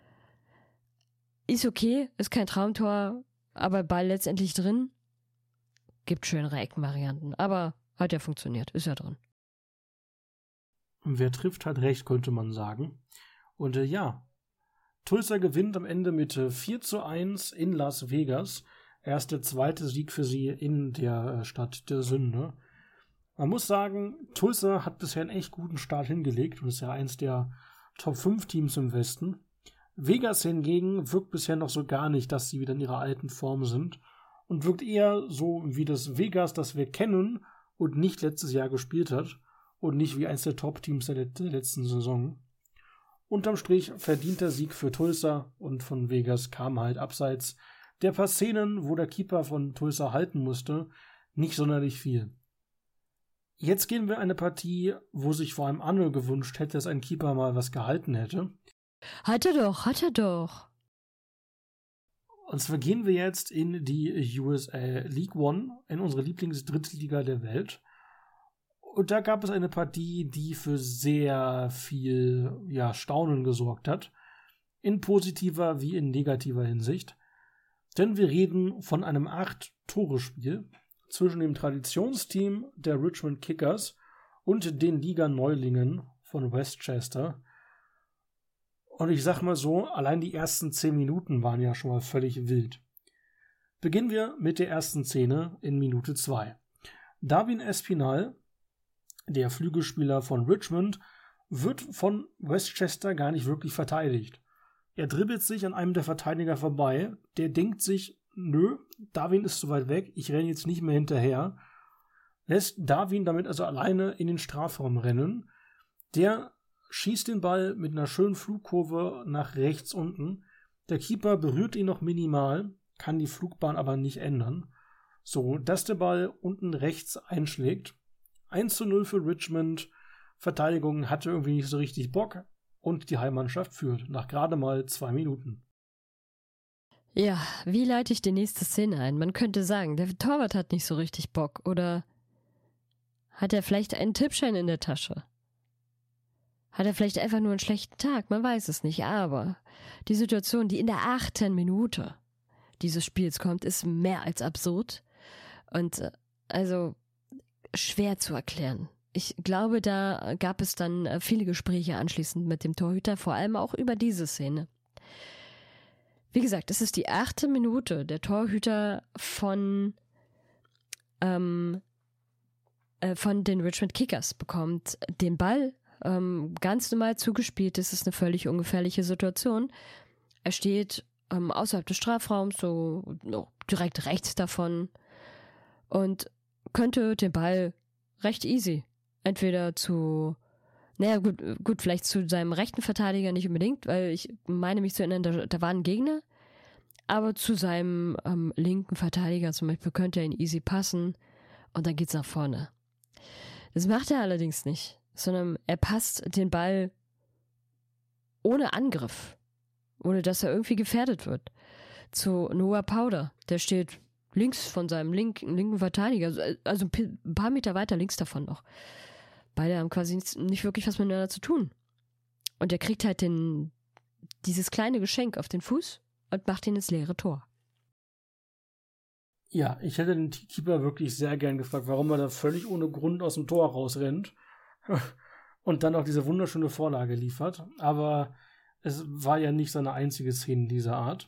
Ist okay, ist kein Traumtor, aber Ball letztendlich drin. Gibt schönere Eckenvarianten, aber hat ja funktioniert, ist ja drin. Wer trifft, hat recht, könnte man sagen. Und Tulsa gewinnt am Ende mit 4-1 in Las Vegas. Erst der zweite Sieg für sie in der Stadt der Sünde. Man muss sagen, Tulsa hat bisher einen echt guten Start hingelegt und ist ja eins der Top-5-Teams im Westen. Vegas hingegen wirkt bisher noch so gar nicht, dass sie wieder in ihrer alten Form sind und wirkt eher so wie das Vegas, das wir kennen und nicht letztes Jahr gespielt hat und nicht wie eins der Top-Teams der letzten Saison. Unterm Strich verdienter Sieg für Tulsa und von Vegas kam halt abseits der paar Szenen, wo der Keeper von Tulsa halten musste, nicht sonderlich viel. Jetzt gehen wir in eine Partie, wo sich vor allem Arnold gewünscht hätte, dass ein Keeper mal was gehalten hätte. Hat er doch. Und zwar gehen wir jetzt in die USL League One, in unsere Lieblingsdrittliga der Welt. Und da gab es eine Partie, die für sehr viel Staunen gesorgt hat. In positiver wie in negativer Hinsicht. Denn wir reden von einem 8-Tore-Spiel zwischen dem Traditionsteam der Richmond Kickers und den Liga-Neulingen von Westchester. Und ich sag mal so, allein die ersten 10 Minuten waren ja schon mal völlig wild. Beginnen wir mit der ersten Szene in Minute 2. Darwin Espinal, der Flügelspieler von Richmond, wird von Westchester gar nicht wirklich verteidigt. Er dribbelt sich an einem der Verteidiger vorbei, der denkt sich, nö, Darwin ist zu weit weg, ich renne jetzt nicht mehr hinterher, lässt Darwin damit also alleine in den Strafraum rennen. Der schießt den Ball mit einer schönen Flugkurve nach rechts unten. Der Keeper berührt ihn noch minimal, kann die Flugbahn aber nicht ändern, so dass der Ball unten rechts einschlägt. 1-0 für Richmond. Verteidigung hatte irgendwie nicht so richtig Bock und die Heimmannschaft führt nach gerade mal 2 Minuten. Ja, wie leite ich die nächste Szene ein? Man könnte sagen, der Torwart hat nicht so richtig Bock oder hat er vielleicht einen Tippschein in der Tasche? Hat er vielleicht einfach nur einen schlechten Tag? Man weiß es nicht, aber die Situation, die in der 8. Minute dieses Spiels kommt, ist mehr als absurd. Und also schwer zu erklären. Ich glaube, da gab es dann viele Gespräche anschließend mit dem Torhüter, vor allem auch über diese Szene. Wie gesagt, es ist die 8. Minute. Der Torhüter von den Richmond Kickers bekommt den Ball ganz normal zugespielt. Das ist eine völlig ungefährliche Situation. Er steht außerhalb des Strafraums, so direkt rechts davon und könnte den Ball recht easy entweder zu, gut, vielleicht zu seinem rechten Verteidiger nicht unbedingt, weil ich meine mich zu erinnern, da war ein Gegner, aber zu seinem linken Verteidiger zum Beispiel könnte er ihn easy passen und dann geht's nach vorne. Das macht er allerdings nicht, sondern er passt den Ball ohne Angriff, ohne dass er irgendwie gefährdet wird, zu Noah Powder. Der steht links von seinem linken Verteidiger, also ein paar Meter weiter links davon noch. Beide haben quasi nicht wirklich was miteinander zu tun. Und er kriegt halt dieses kleine Geschenk auf den Fuß und macht ihn ins leere Tor. Ja, ich hätte den Keeper wirklich sehr gern gefragt, warum er da völlig ohne Grund aus dem Tor rausrennt und dann auch diese wunderschöne Vorlage liefert. Aber es war ja nicht seine einzige Szene dieser Art.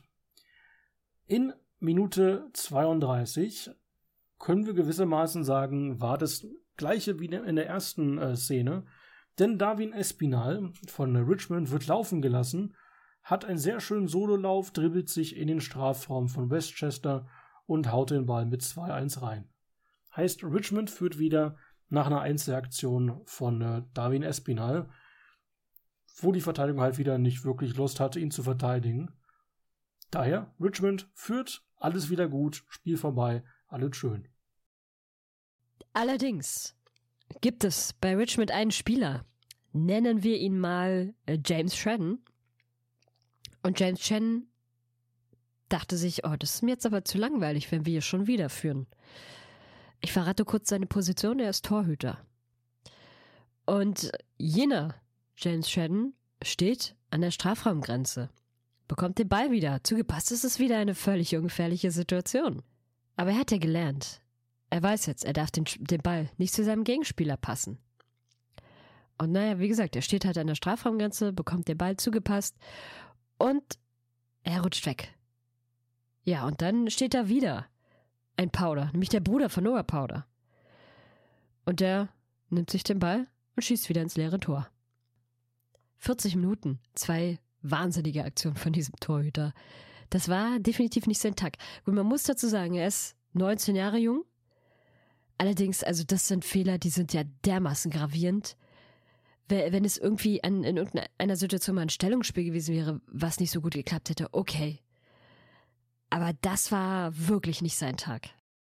In Minute 32 können wir gewissermaßen sagen, war das Gleiche wie in der ersten Szene, denn Darwin Espinal von Richmond wird laufen gelassen, hat einen sehr schönen Sololauf, dribbelt sich in den Strafraum von Westchester und haut den Ball mit 2-1 rein. Heißt, Richmond führt wieder nach einer Einzelaktion von Darwin Espinal, wo die Verteidigung halt wieder nicht wirklich Lust hatte, ihn zu verteidigen. Daher, Richmond führt, alles wieder gut, Spiel vorbei, alles schön. Allerdings gibt es bei Richmond einen Spieler, nennen wir ihn mal James Shedden. Und James Shedden dachte sich, das ist mir jetzt aber zu langweilig, wenn wir hier schon wieder führen. Ich verrate kurz seine Position, er ist Torhüter. Und jener James Shedden steht an der Strafraumgrenze, bekommt den Ball wieder, zugepasst, es ist wieder eine völlig ungefährliche Situation. Aber er hat ja gelernt. Er weiß jetzt, er darf den Ball nicht zu seinem Gegenspieler passen. Und wie gesagt, er steht halt an der Strafraumgrenze, bekommt den Ball zugepasst und er rutscht weg. Ja, und dann steht da wieder ein Powder, nämlich der Bruder von Noah Powder. Und der nimmt sich den Ball und schießt wieder ins leere Tor. 40 Minuten, 2 wahnsinnige Aktionen von diesem Torhüter. Das war definitiv nicht sein Tag. Gut, man muss dazu sagen, er ist 19 Jahre jung. Allerdings, also das sind Fehler, die sind ja dermaßen gravierend. Wenn es irgendwie in irgendeiner Situation mal ein Stellungsspiel gewesen wäre, was nicht so gut geklappt hätte, okay. Aber das war wirklich nicht sein Tag.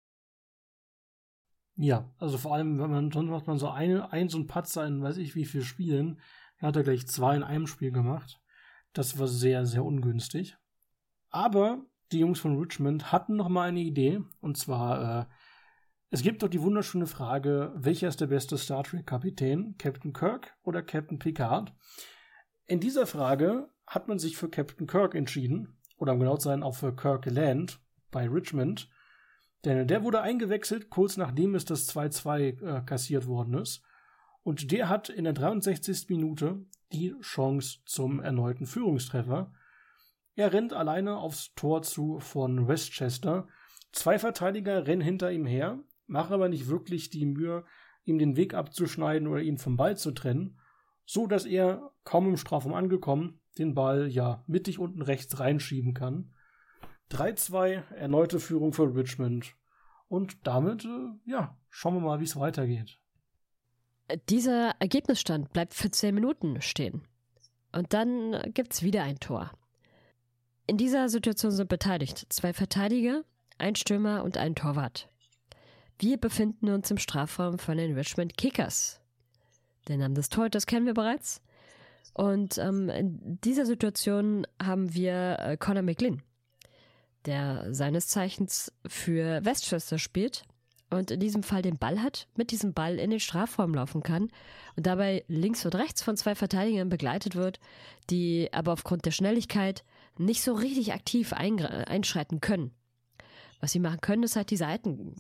Ja, also vor allem, wenn man sonst macht man so so ein Patzer in weiß ich wie viel Spielen. Er hat ja gleich 2 in einem Spiel gemacht. Das war sehr, sehr ungünstig. Aber die Jungs von Richmond hatten noch mal eine Idee. Und zwar, es gibt doch die wunderschöne Frage, welcher ist der beste Star Trek-Kapitän? Captain Kirk oder Captain Picard? In dieser Frage hat man sich für Captain Kirk entschieden. Oder um genau zu sein, auch für Kirk Land bei Richmond. Denn der wurde eingewechselt, kurz nachdem es das 2-2 kassiert worden ist. Und der hat in der 63. Minute die Chance zum erneuten Führungstreffer. Er rennt alleine aufs Tor zu von Westchester. 2 Verteidiger rennen hinter ihm her, machen aber nicht wirklich die Mühe, ihm den Weg abzuschneiden oder ihn vom Ball zu trennen, so dass er, kaum im Strafraum angekommen, den Ball mittig unten rechts reinschieben kann. 3-2, erneute Führung für Richmond. Und damit, schauen wir mal, wie es weitergeht. Dieser Ergebnisstand bleibt für 10 Minuten stehen. Und dann gibt's wieder ein Tor. In dieser Situation sind beteiligt 2 Verteidiger, ein Stürmer und ein Torwart. Wir befinden uns im Strafraum von den Richmond Kickers. Den Namen des Torhüters kennen wir bereits. Und in dieser Situation haben wir Conor McGlynn, der seines Zeichens für Westchester spielt und in diesem Fall den Ball hat, mit diesem Ball in den Strafraum laufen kann und dabei links und rechts von 2 Verteidigern begleitet wird, die aber aufgrund der Schnelligkeit nicht so richtig aktiv einschreiten können. Was sie machen können, ist halt die Seiten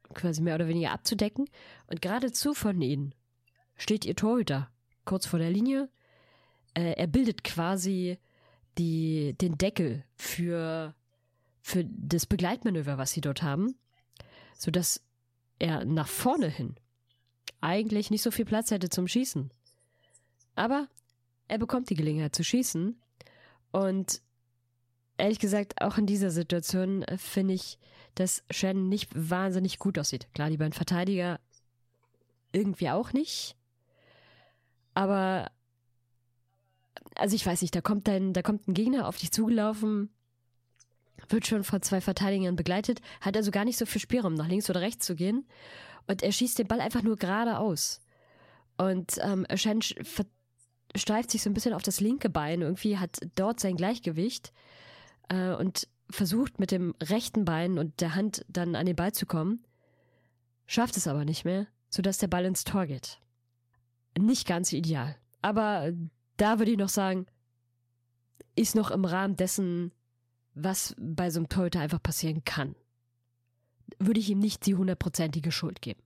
quasi mehr oder weniger abzudecken. Und geradezu von ihnen steht ihr Torhüter kurz vor der Linie. Er bildet quasi den Deckel für das Begleitmanöver, was sie dort haben, sodass er nach vorne hin eigentlich nicht so viel Platz hätte zum Schießen. Aber er bekommt die Gelegenheit zu schießen. Und ehrlich gesagt, auch in dieser Situation finde ich, dass Shannon nicht wahnsinnig gut aussieht. Klar, die beiden Verteidiger irgendwie auch nicht. Aber, also ich weiß nicht, da kommt ein Gegner auf dich zugelaufen, wird schon von 2 Verteidigern begleitet, hat also gar nicht so viel Spielraum, nach links oder rechts zu gehen. Und er schießt den Ball einfach nur geradeaus. Und Shannon steift sich so ein bisschen auf das linke Bein, irgendwie hat dort sein Gleichgewicht und versucht mit dem rechten Bein und der Hand dann an den Ball zu kommen, schafft es aber nicht mehr, sodass der Ball ins Tor geht. Nicht ganz ideal. Aber da würde ich noch sagen, ist noch im Rahmen dessen, was bei so einem Torhüter einfach passieren kann. Würde ich ihm nicht die 100%ige Schuld geben.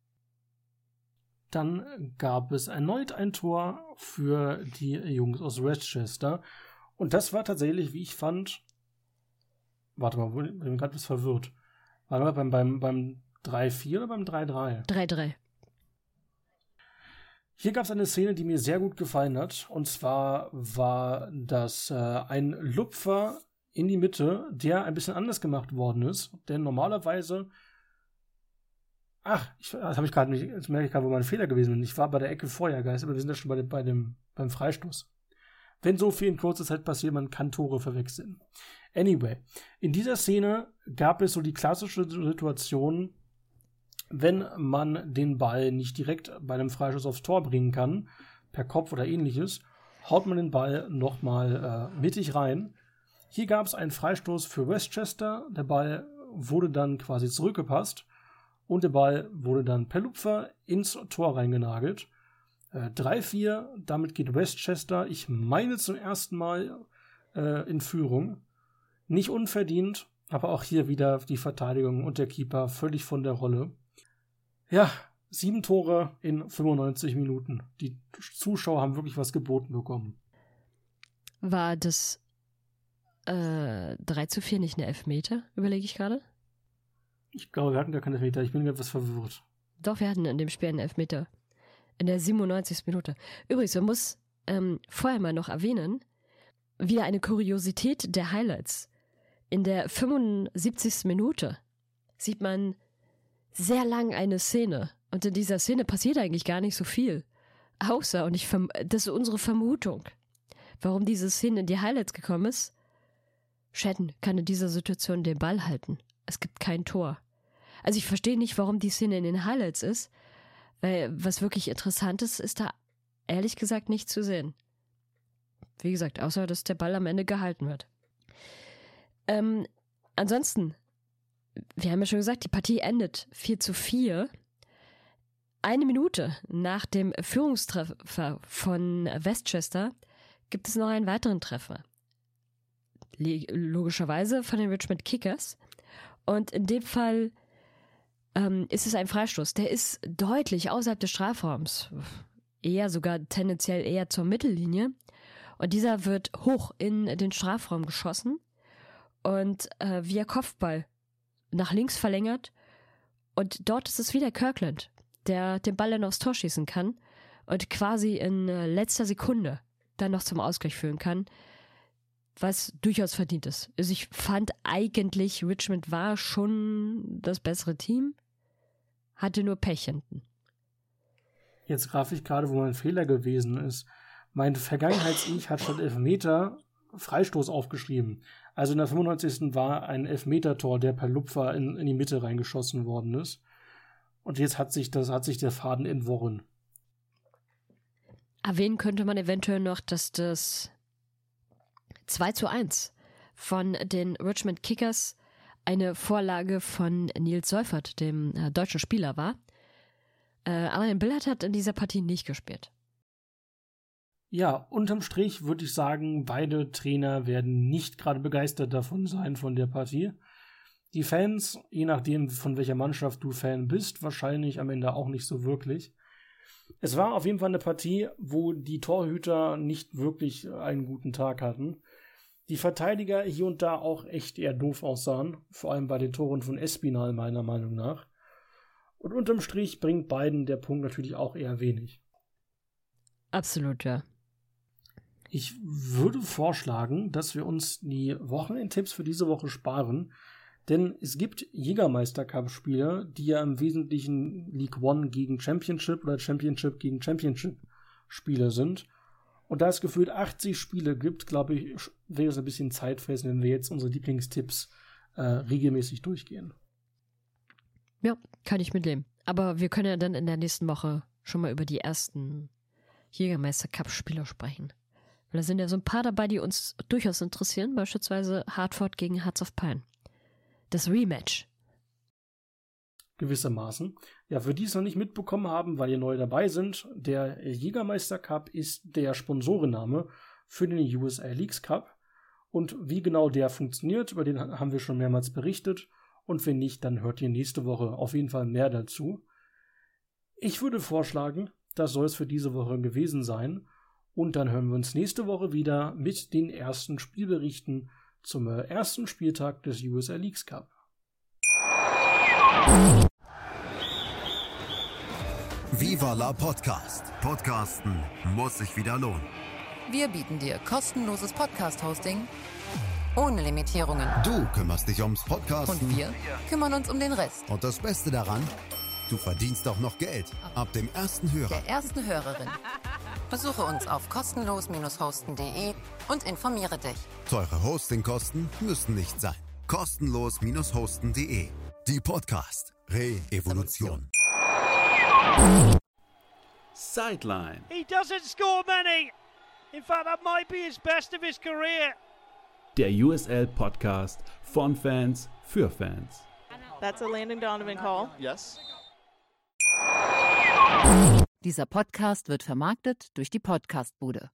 Dann gab es erneut ein Tor für die Jungs aus Westchester. Und das war tatsächlich, wie ich fand, warte mal, ich bin gerade etwas verwirrt. War das beim 3-4 oder beim 3-3? 3-3. Hier gab es eine Szene, die mir sehr gut gefallen hat. Und zwar war das ein Lupfer in die Mitte, der ein bisschen anders gemacht worden ist. Denn normalerweise das habe ich gerade nicht, jetzt merke ich gerade, wo mein Fehler gewesen ist. Ich war bei der Ecke vorher, Geist, aber wir sind ja schon beim Freistoß. Wenn so viel in kurzer Zeit passiert, man kann Tore verwechseln. Anyway, in dieser Szene gab es so die klassische Situation, wenn man den Ball nicht direkt bei einem Freistoß aufs Tor bringen kann, per Kopf oder ähnliches, haut man den Ball nochmal mittig rein. Hier gab es einen Freistoß für Westchester, der Ball wurde dann quasi zurückgepasst und der Ball wurde dann per Lupfer ins Tor reingenagelt. 3-4, damit geht Westchester, ich meine zum ersten Mal in Führung. Nicht unverdient, aber auch hier wieder die Verteidigung und der Keeper völlig von der Rolle. Ja, 7 Tore in 95 Minuten. Die Zuschauer haben wirklich was geboten bekommen. War das 3-4 nicht eine Elfmeter, überlege ich gerade? Ich glaube, wir hatten gar keine Elfmeter. Ich bin etwas verwirrt. Doch, wir hatten in dem Spiel einen Elfmeter. In der 97. Minute. Übrigens, man muss vorher mal noch erwähnen, wieder eine Kuriosität der Highlights. In der 75. Minute sieht man sehr lang eine Szene. Und in dieser Szene passiert eigentlich gar nicht so viel. Außer, und das ist unsere Vermutung, warum diese Szene in die Highlights gekommen ist. Shatton kann in dieser Situation den Ball halten. Es gibt kein Tor. Also ich verstehe nicht, warum die Szene in den Highlights ist, weil was wirklich Interessantes ist da ehrlich gesagt nicht zu sehen. Wie gesagt, außer dass der Ball am Ende gehalten wird. Ansonsten, wir haben ja schon gesagt, die Partie endet 4-4. 1 Minute nach dem Führungstreffer von Westchester gibt es noch einen weiteren Treffer. Logischerweise von den Richmond Kickers. Und in dem Fall ist es ein Freistoß. Der ist deutlich außerhalb des Strafraums. Sogar tendenziell eher zur Mittellinie. Und dieser wird hoch in den Strafraum geschossen und via Kopfball nach links verlängert. Und dort ist es wieder Kirkland, der den Ball dann aufs Tor schießen kann und quasi in letzter Sekunde dann noch zum Ausgleich führen kann, was durchaus verdient ist. Also ich fand eigentlich, Richmond war schon das bessere Team, hatte nur Pech hinten. Jetzt graf ich gerade, wo mein Fehler gewesen ist. Mein Vergangenheits-Ich hat statt Elfmeter Freistoß aufgeschrieben. Also in der 95. war ein Elfmeter-Tor, der per Lupfer in die Mitte reingeschossen worden ist. Und jetzt hat sich der Faden entworren. Erwähnen könnte man eventuell noch, dass das 2-1 von den Richmond Kickers eine Vorlage von Nils Seufert, dem deutschen Spieler, war. Adrian Billard hat in dieser Partie nicht gespielt. Ja, unterm Strich würde ich sagen, beide Trainer werden nicht gerade begeistert davon sein, von der Partie. Die Fans, je nachdem von welcher Mannschaft du Fan bist, wahrscheinlich am Ende auch nicht so wirklich. Es war auf jeden Fall eine Partie, wo die Torhüter nicht wirklich einen guten Tag hatten. Die Verteidiger hier und da auch echt eher doof aussahen, vor allem bei den Toren von Espinal meiner Meinung nach. Und unterm Strich bringt beiden der Punkt natürlich auch eher wenig. Absolut, ja. Ich würde vorschlagen, dass wir uns die Wochenendtipps für diese Woche sparen, denn es gibt Jägermeister-Cup-Spiele, die ja im Wesentlichen League One gegen Championship oder Championship gegen Championship-Spiele sind. Und da es gefühlt 80 Spiele gibt, glaube ich, wäre es ein bisschen zeitfressend, wenn wir jetzt unsere Lieblingstipps regelmäßig durchgehen. Ja, kann ich mitleben. Aber wir können ja dann in der nächsten Woche schon mal über die ersten Jägermeister-Cup-Spiele sprechen. Weil da sind ja so ein paar dabei, die uns durchaus interessieren, beispielsweise Hartford gegen Hearts of Pine. Das Rematch. Gewissermaßen. Ja, für die es noch nicht mitbekommen haben, weil ihr neu dabei sind, der Jägermeister Cup ist der Sponsorenname für den USA Leagues Cup. Und wie genau der funktioniert, über den haben wir schon mehrmals berichtet. Und wenn nicht, dann hört ihr nächste Woche auf jeden Fall mehr dazu. Ich würde vorschlagen, das soll es für diese Woche gewesen sein. Und dann hören wir uns nächste Woche wieder mit den ersten Spielberichten zum ersten Spieltag des USA Leagues Cup. Viva la Podcast. Podcasten muss sich wieder lohnen. Wir bieten dir kostenloses Podcast-Hosting ohne Limitierungen. Du kümmerst dich ums Podcasten. Und wir kümmern uns um den Rest. Und das Beste daran, du verdienst auch noch Geld. Ab dem ersten Hörer. Der ersten Hörerin. Besuche uns auf kostenlos-hosten.de und informiere dich. Teure Hostingkosten müssen nicht sein. Kostenlos-hosten.de. Die Podcast Re-Evolution. Sideline. He doesn't score many. In fact, that might be his best of his career. Der USL-Podcast von Fans für Fans. That's a Landon Donovan call. Yes. Dieser Podcast wird vermarktet durch die Podcastbude.